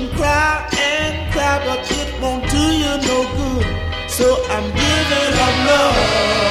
can cry, but it won't do you no good. So I'm giving up love.